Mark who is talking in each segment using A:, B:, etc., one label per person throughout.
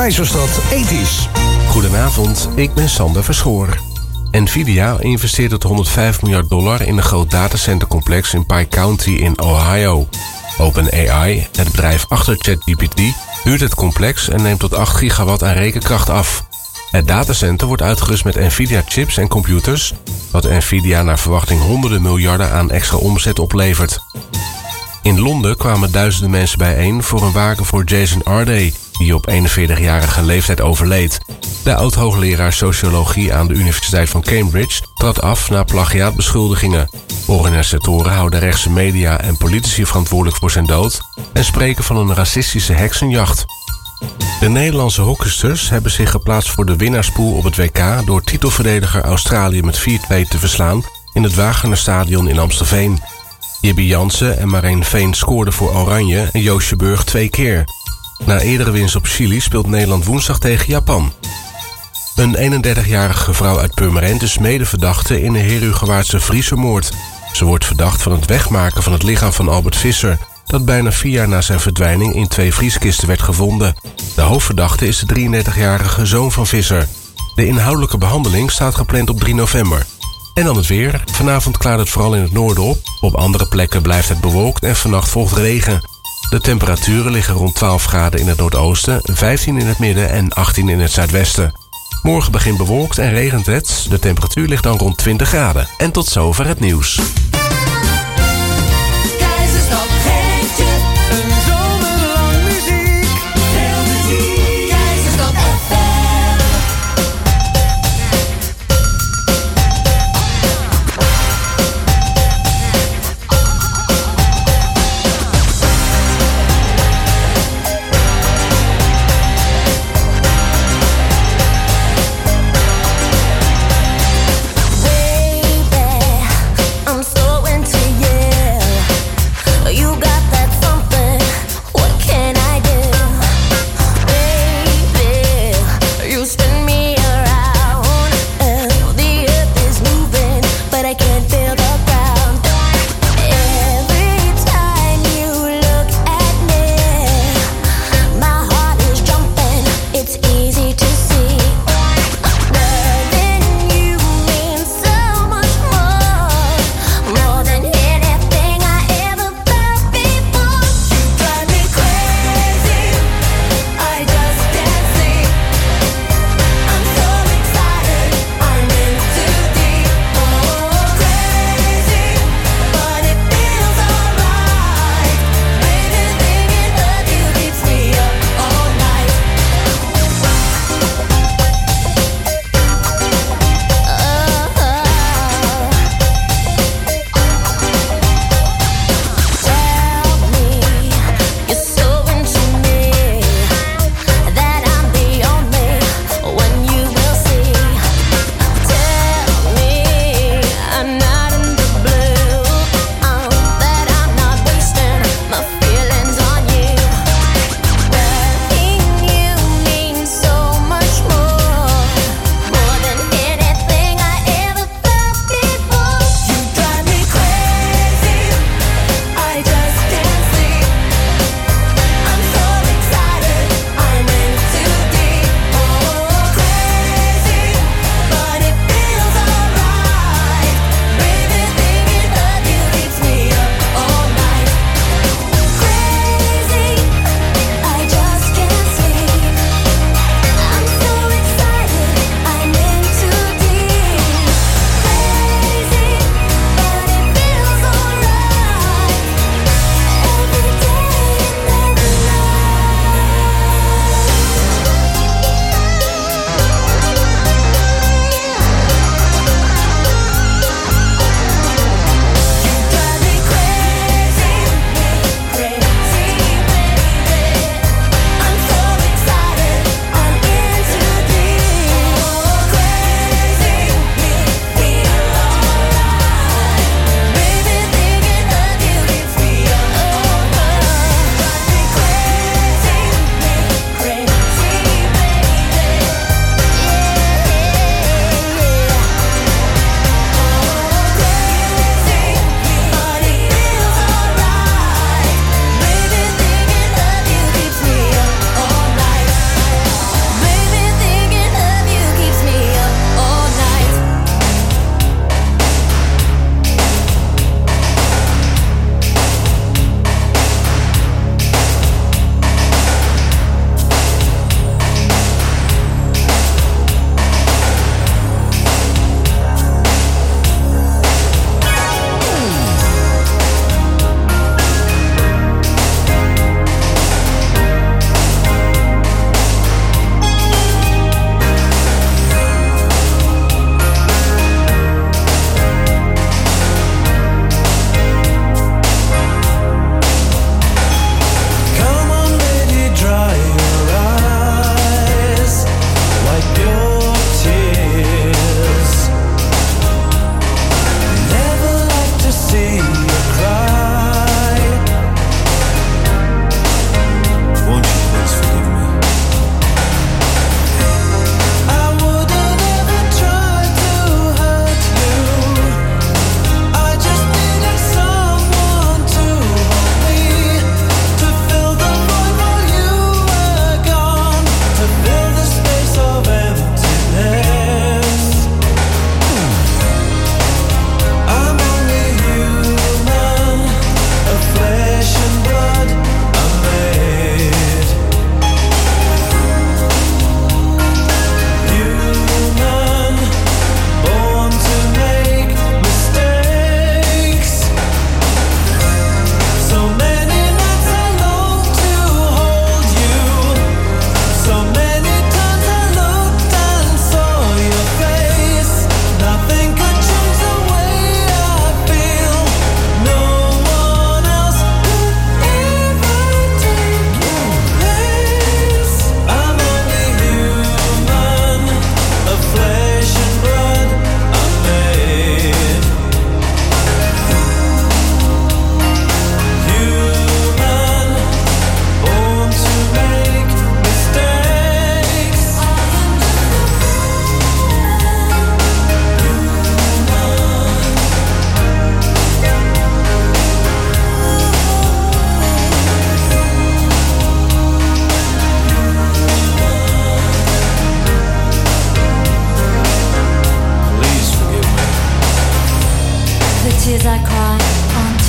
A: Keizerstad ethisch.
B: Goedenavond, ik ben Sander Verschoor. Nvidia investeert tot $105 miljard in een groot datacentercomplex in Pike County in Ohio. OpenAI, het bedrijf achter ChatGPT, huurt het complex en neemt tot 8 gigawatt aan rekenkracht af. Het datacenter wordt uitgerust met Nvidia-chips en computers, wat Nvidia naar verwachting honderden miljarden aan extra omzet oplevert. In Londen kwamen duizenden mensen bijeen voor een waken voor Jason Arday, die op 41-jarige leeftijd overleed. De oud-hoogleraar sociologie aan de Universiteit van Cambridge trad af na plagiaatbeschuldigingen. Organisatoren houden rechtse media en politici verantwoordelijk voor zijn dood en spreken van een racistische heksenjacht. De Nederlandse hockeysters hebben zich geplaatst voor de winnaarspool op het WK door titelverdediger Australië met 4-2 te verslaan in het Wagenerstadion in Amstelveen. Jibby Jansen en Marijn Veen scoorden voor Oranje en Joosje Burg 2 keer. Na eerdere winst op Chili speelt Nederland woensdag tegen Japan. Een 31-jarige vrouw uit Purmerend is medeverdachte in de Herugewaardse Vriesermoord. Ze wordt verdacht van het wegmaken van het lichaam van Albert Visser, dat bijna 4 jaar na zijn verdwijning in 2 vrieskisten werd gevonden. De hoofdverdachte is de 33-jarige zoon van Visser. De inhoudelijke behandeling staat gepland op 3 november. En dan het weer. Vanavond klaart het vooral in het noorden op. Op andere plekken blijft het bewolkt en vannacht volgt regen. De temperaturen liggen rond 12 graden in het noordoosten, 15 in het midden en 18 in het zuidwesten. Morgen begint bewolkt en regent het. De temperatuur ligt dan rond 20 graden. En tot zover het nieuws.
C: Keizerstad geeft je een zomerlang muziek. Veel muziek. Keizerstad FM.
D: I'm so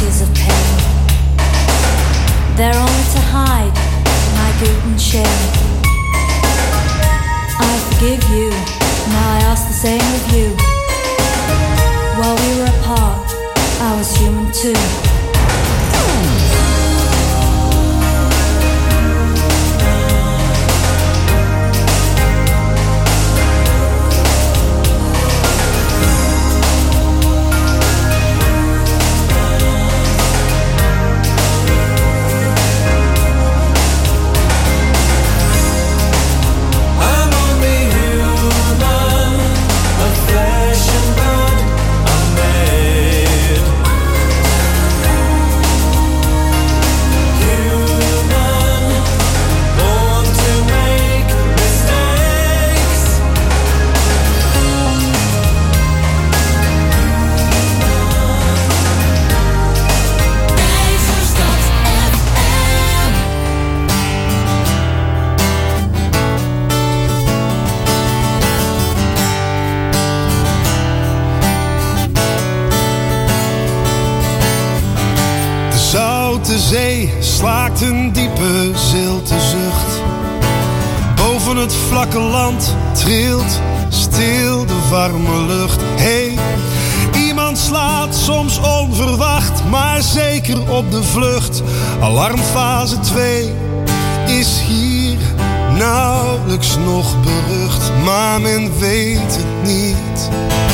A: tears of pain. They're only to hide my guilt and shame. I forgive you, now I ask the same of you. While we were apart, I was human too.
D: De zee slaakt een diepe zilte zucht. Boven het vlakke land trilt stil de warme lucht. Hey, iemand slaat soms onverwacht, maar zeker op de vlucht. Alarmfase 2 is hier nauwelijks nog berucht, maar men weet het niet.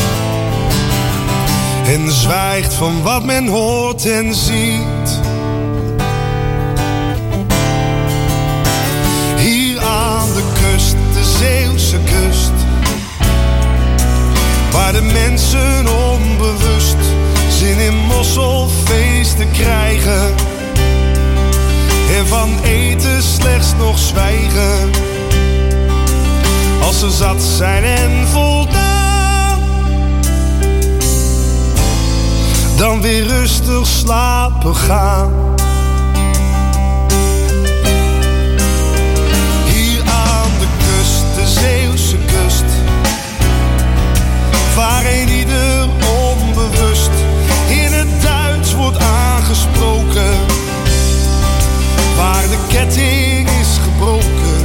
D: En zwijgt van wat men hoort en ziet. De Zeeuwse kust, waar de mensen onbewust zin in mosselfeesten krijgen en van eten slechts nog zwijgen. Als ze zat zijn en voldaan, dan weer rustig slapen gaan. De Zeeuwse kust, waar een ieder onbewust in het Duits wordt aangesproken, waar de ketting is gebroken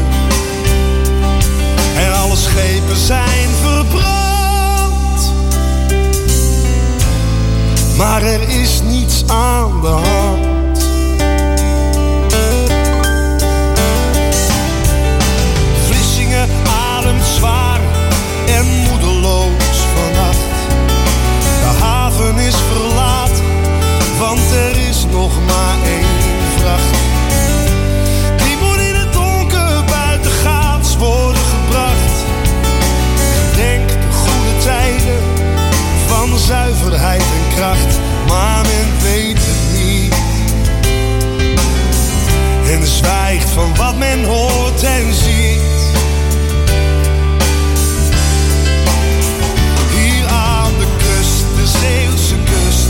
D: en alle schepen zijn verbrand. Maar er is niets aan de hand. Ademt zwaar en moedeloos vannacht. De haven is verlaten, want er is nog maar één vracht. Die moet in het donker buitengaats worden gebracht. Gedenk de goede tijden van zuiverheid en kracht, maar men weet het niet. En zwijgt van wat men hoort en ziet. Zeeuwse kust,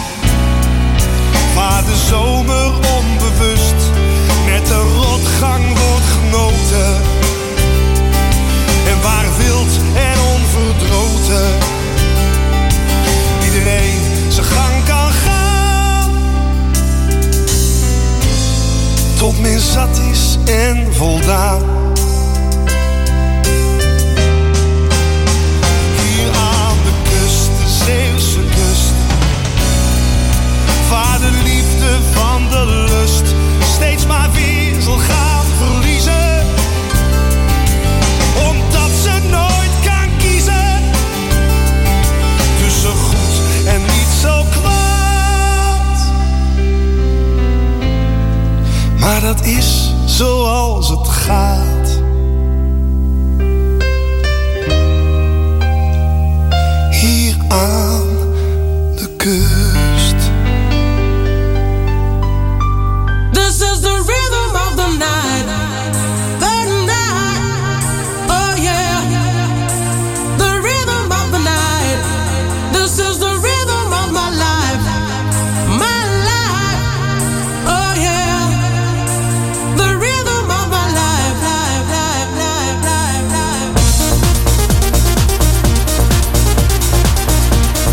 D: waar de zomer onbewust met de rotgang wordt genoten en waar wild en onverdroten iedereen zijn gang kan gaan, tot men zat is en voldaan. Zeeuwse kust, waar de liefde van de lust steeds maar weer zal gaan verliezen, omdat ze nooit kan kiezen tussen goed en niet zo kwaad. Maar dat is zoals het gaat. Aan de kust.
C: This is the rhythm of the night. The night. Oh yeah. The rhythm of the night. This is the rhythm of my life. My life. Oh yeah. The rhythm of my life. Life, life, life, life, life.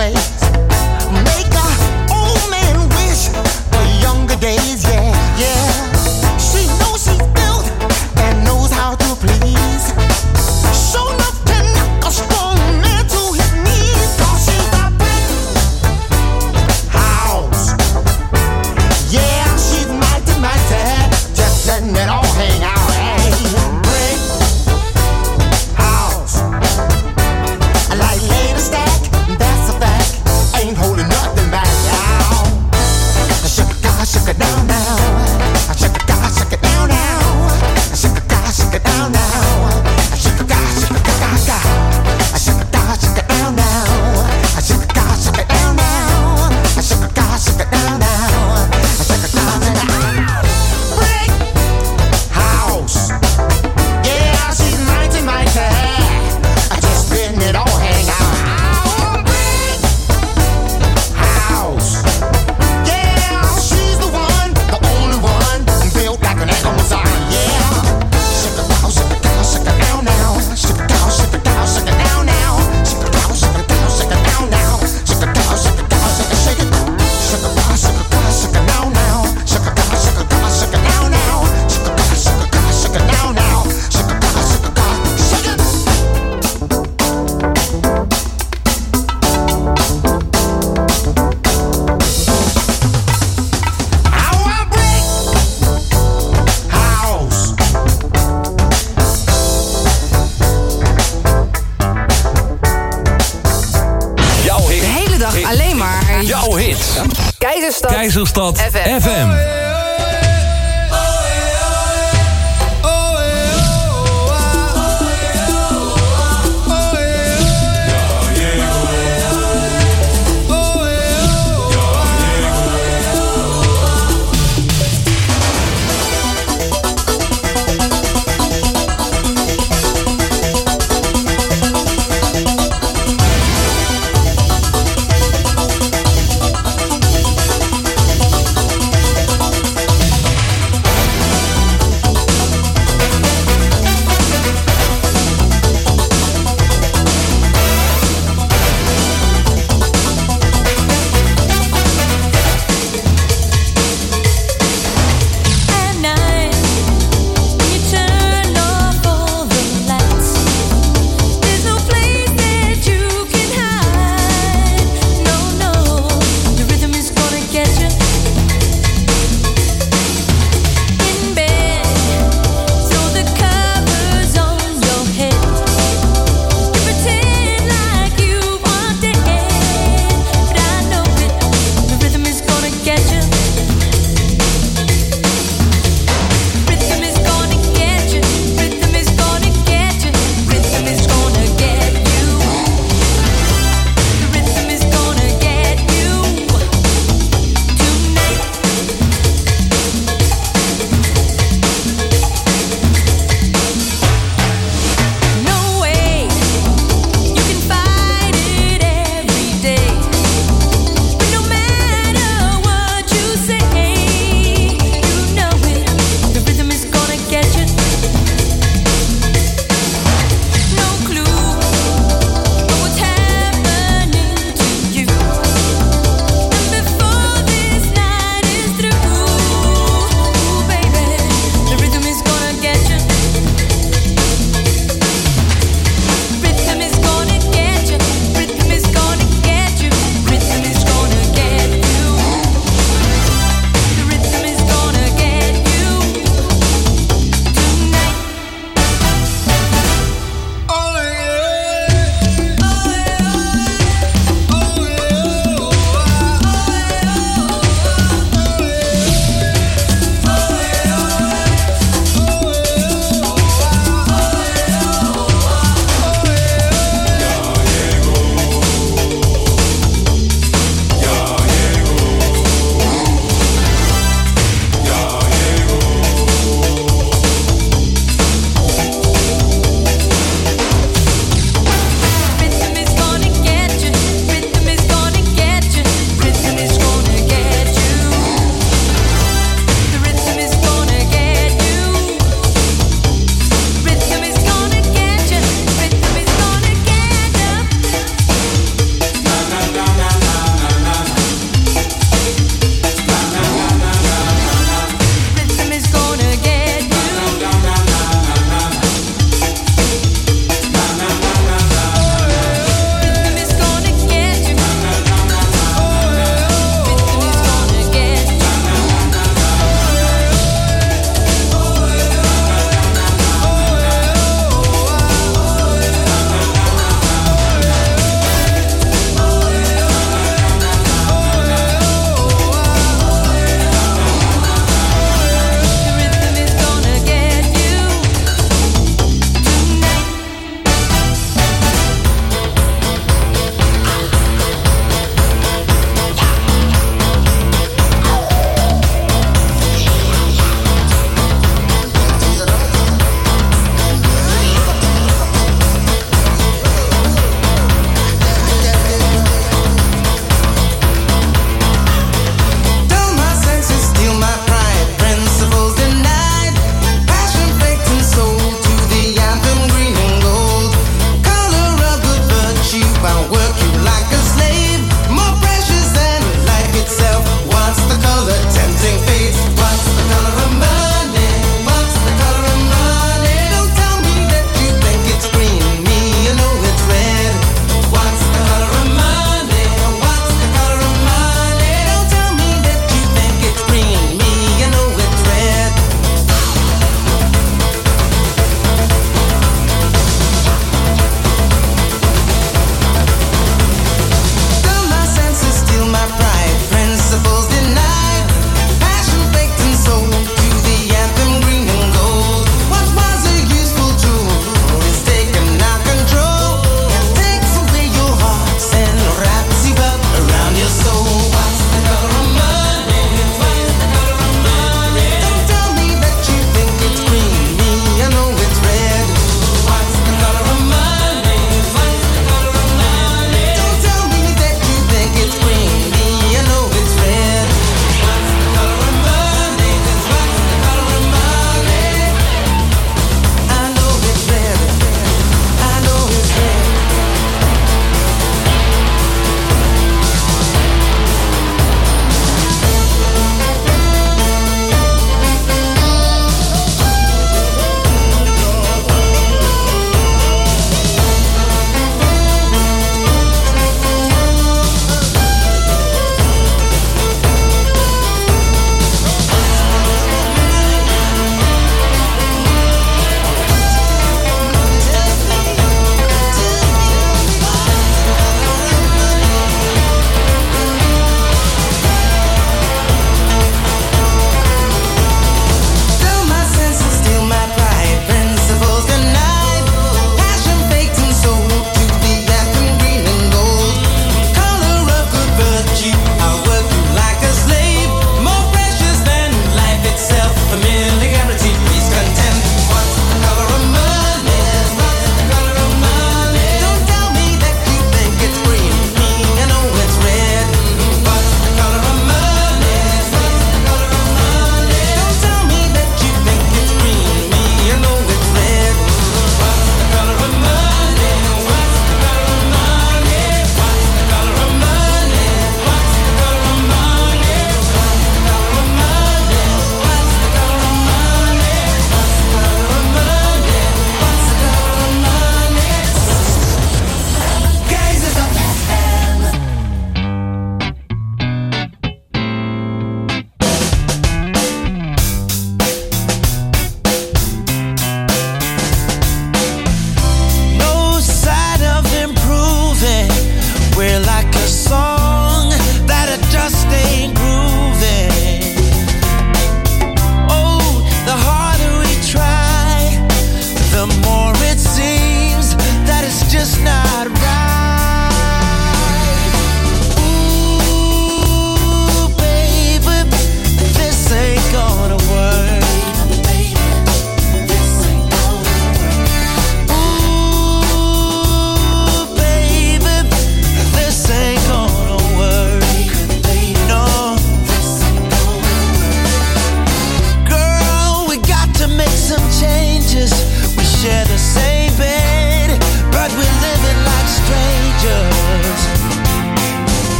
E: Keizerstad FM.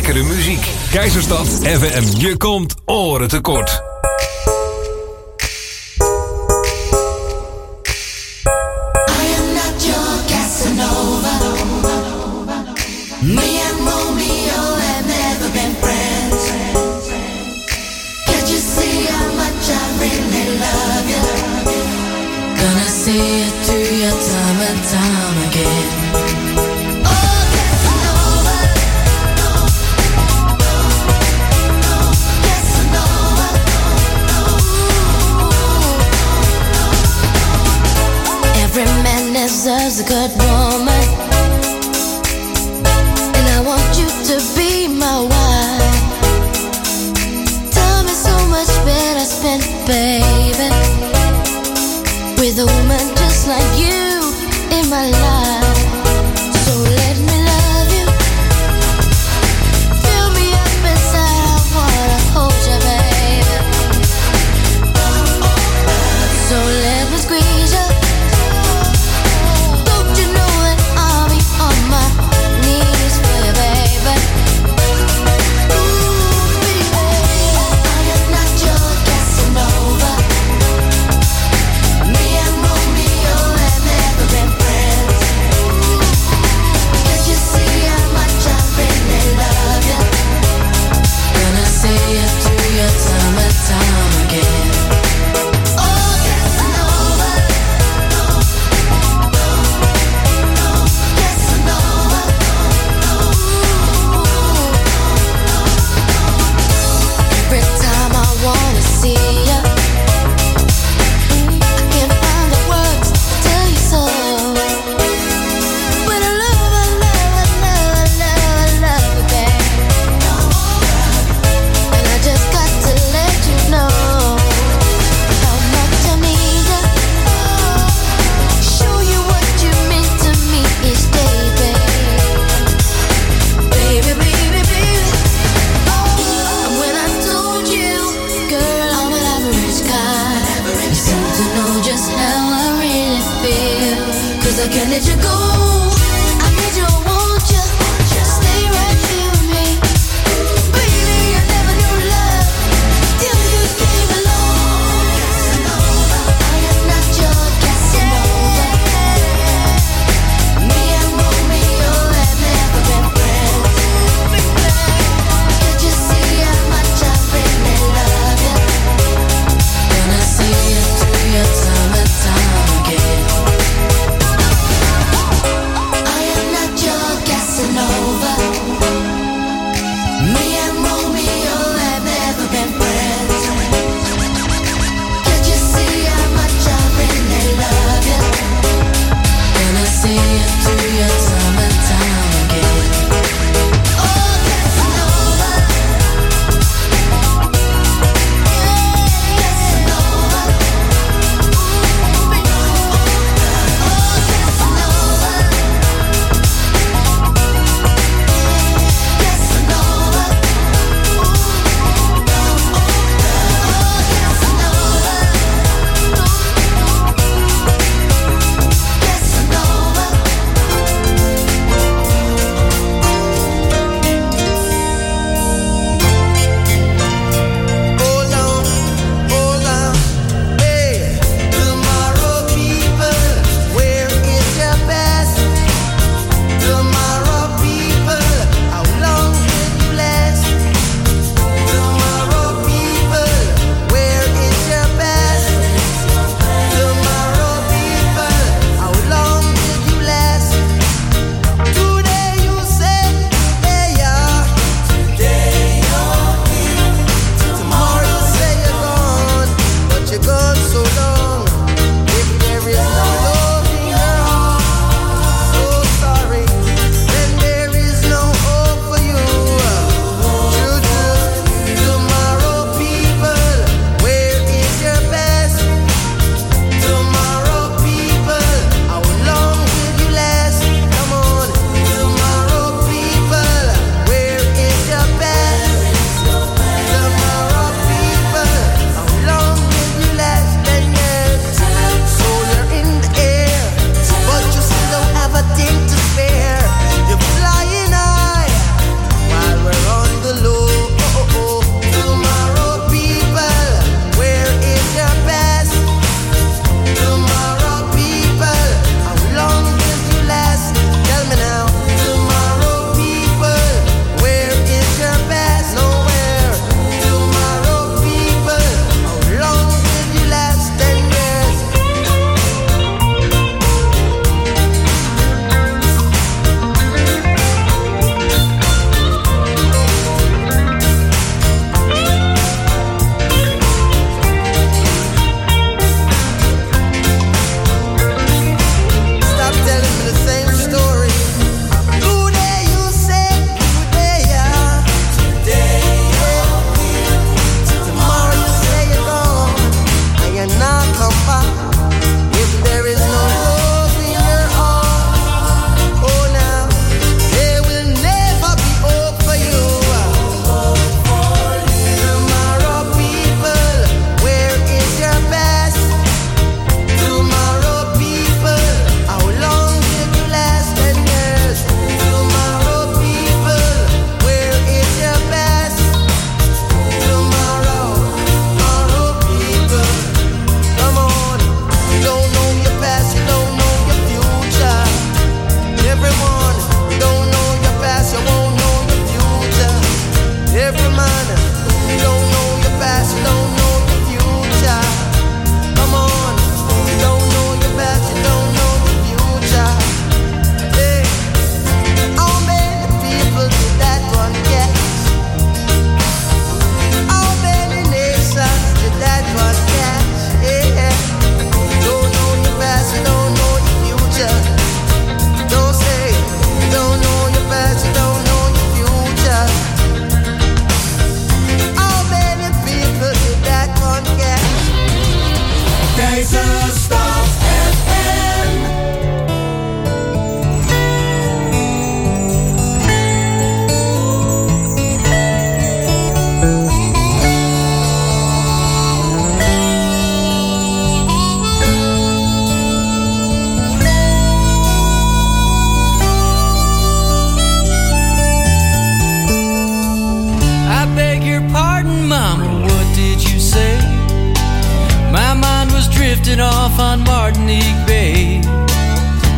E: lekkere muziek. Keizerstad FM, je komt oren tekort.
A: See it through your time and time again. Every man deserves a good woman, and I want you to be my wife. Time is so much better spent, baby, with a woman just like you in my life. So let me love you, fill me up inside, I wanna hold you, baby. So let me squeeze you. Don't you know that I'll be on my knees for you, baby? Ooh, baby, I am not your Casanova. Me and Romeo have never been friends. Can't you see how much I really love you? Gonna see you through your time and time again. Oh, Casanova, Casanova. Every time I wanna see you, I can't find the words to tell you so. But I love you, babe. And I just got to let you know how much I need you. Show you what you mean to me each day, babe. Baby, baby, baby. And when I told you, girl, I'm an average guy, you seem to know just how I really feel. 'Cause I can't let you go. I need you, I want you. Stay right here with me. Baby, I never knew love till you came along. Casanova, I am not your Casanova. Me and Romeo have never been friends. Can't you see how much I really love you? Gonna see you through your time and time again.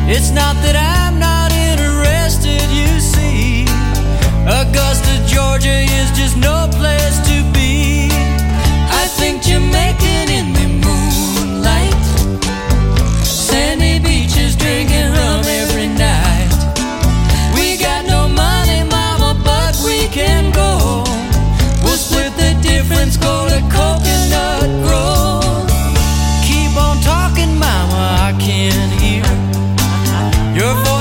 F: It's not that I'm not interested, you see. Augusta, Georgia is just no place to be. I think Jamaican in the moonlight, sandy beaches drinking rum every night. We got no money, mama, but we can go. We'll split the difference, go to Coconut Grove. Keep on talking, mama, I can hear your voice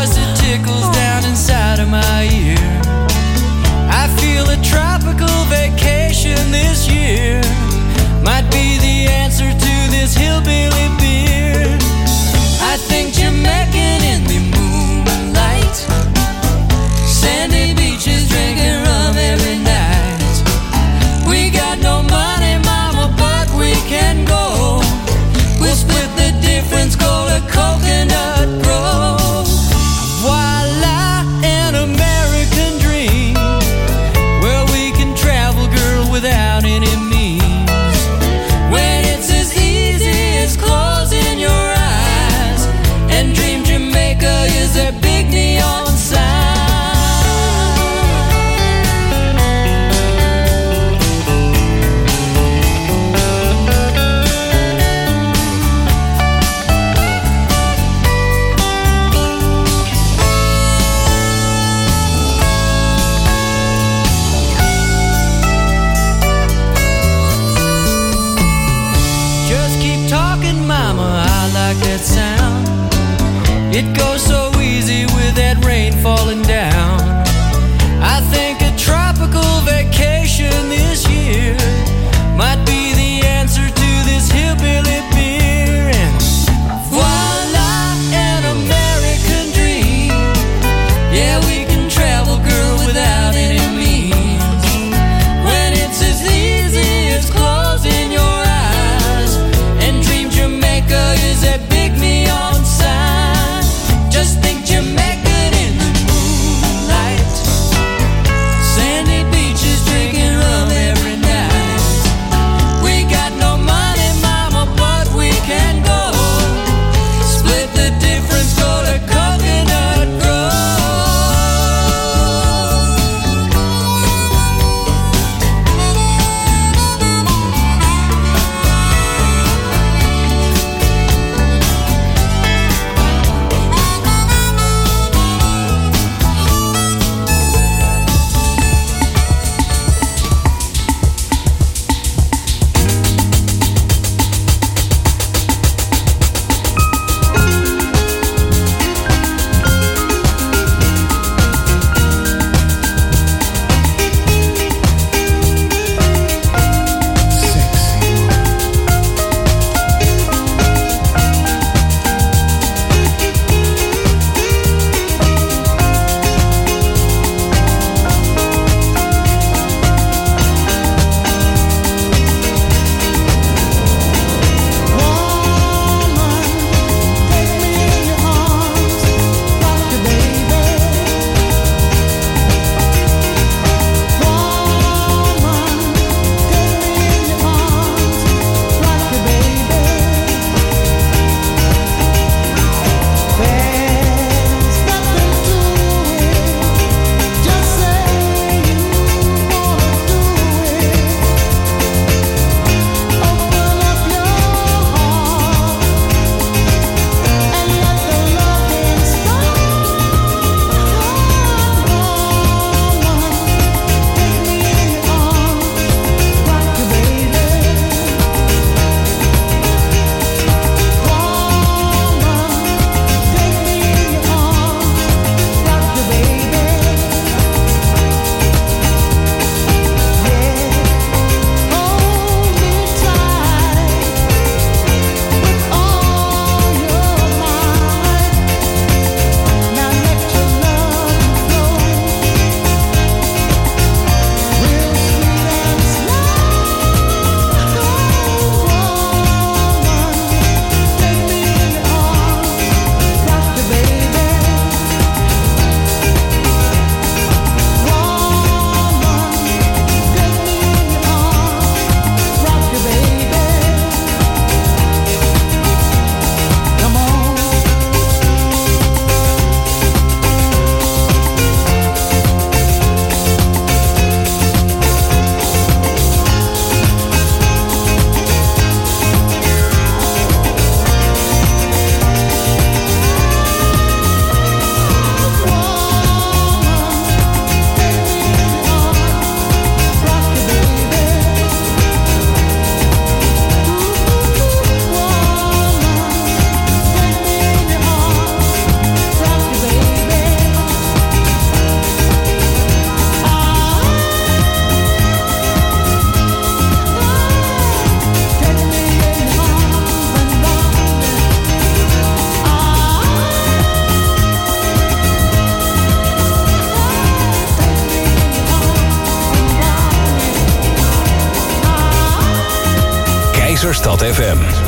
E: Keverstad FM.